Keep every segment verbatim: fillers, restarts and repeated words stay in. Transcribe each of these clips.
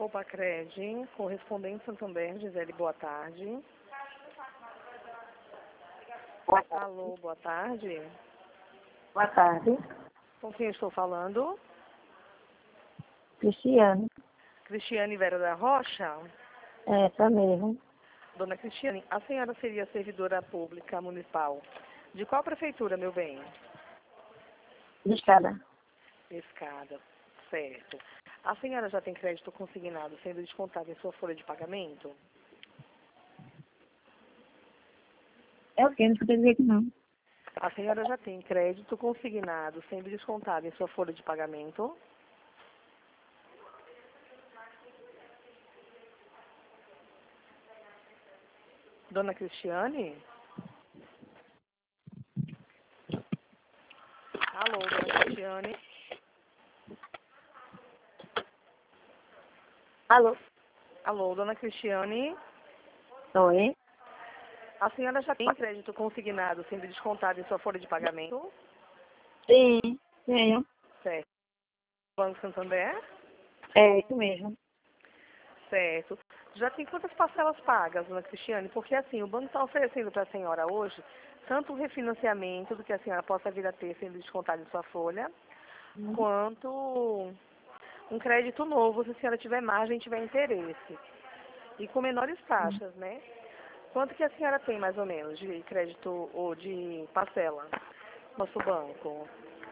Copacred, correspondente Santander, Gisele, boa tarde. Boa tarde. Alô, boa tarde. Boa tarde. Com quem estou falando? Cristiane. Cristiane Vera da Rocha? É, essa mesmo. Dona Cristiane, a senhora seria servidora pública municipal de qual prefeitura, meu bem? De escada. Escada, certo. A senhora já tem crédito consignado sendo descontado em sua folha de pagamento? É o quê? Não escutei dizer que não. A senhora já tem crédito consignado sendo descontado em sua folha de pagamento? Dona Cristiane? Alô, dona Cristiane? Alô? Alô, dona Cristiane? Oi? A senhora já tem crédito consignado sendo descontado em sua folha de pagamento? Sim, tenho. Certo. Banco Santander? É isso mesmo. Certo. Já tem quantas parcelas pagas, dona Cristiane? Porque assim, o banco está oferecendo para a senhora hoje tanto o refinanciamento do que a senhora possa vir a ter sendo descontado em sua folha, Hum. quanto um crédito novo, se a senhora tiver margem e tiver interesse. E com menores taxas, né? Quanto que a senhora tem, mais ou menos, de crédito ou de parcela no nosso banco?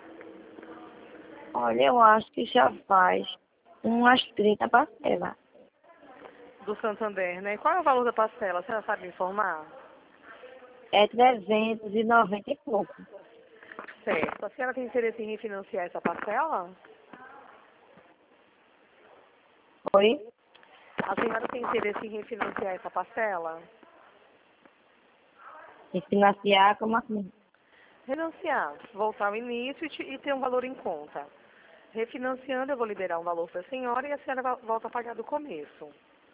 Olha, eu acho que já faz umas trinta parcelas. Do Santander, né? E qual é o valor da parcela? A senhora sabe me informar? É trezentos e noventa e pouco. Certo. A senhora tem interesse em refinanciar essa parcela? Oi? A senhora tem interesse em refinanciar essa parcela? E financiar, como assim? Refinanciar, voltar ao início e, te- e ter um valor em conta. Refinanciando, eu vou liberar um valor para a senhora e a senhora va- volta a pagar do começo.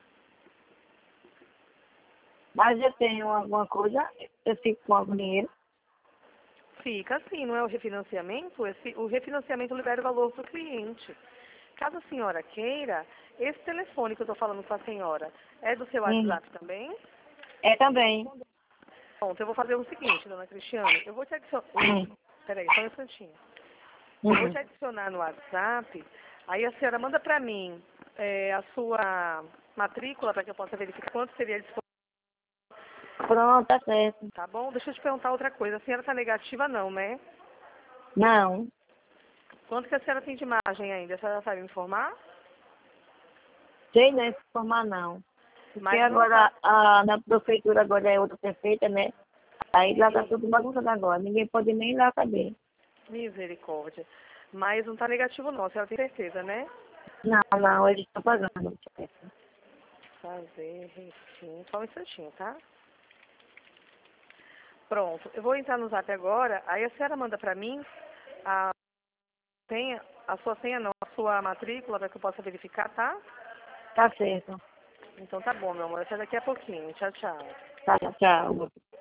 Mas eu tenho alguma coisa, eu fico com algum dinheiro. Fica assim, não é o refinanciamento? Esse, o refinanciamento libera o valor para o cliente. Caso a senhora queira, esse telefone que eu estou falando com a senhora é do seu Hum. WhatsApp também? É também. Pronto, eu vou fazer o seguinte, dona Cristiane. Eu vou te adicionar... Hum. Peraí, só um instantinho. Eu vou Hum. te adicionar no WhatsApp. Aí a senhora manda para mim é, a sua matrícula para que eu possa verificar quanto seria disponível. Pronto, tá certo. Tá bom? Deixa eu te perguntar outra coisa. A senhora está negativa não, né? Não. Quanto que a senhora tem de margem ainda? A senhora sabe me informar? Sei não informar não. Porque Mas não agora sabe. a, na prefeitura agora é outra prefeita, né? Aí lá tá tudo bagunçado agora. Ninguém pode nem ir lá saber. Misericórdia. Mas não está negativo não, a senhora tem certeza, né? Não, não, eles estão pagando. Fazer refim. Só um instantinho, tá? Pronto. Eu vou entrar no Zap agora. Aí a senhora manda para mim a senha, a sua senha não, a sua matrícula para que eu possa verificar, tá? Tá certo. Então tá bom, meu amor. Até daqui a pouquinho. Tchau, tchau. Tá, tchau.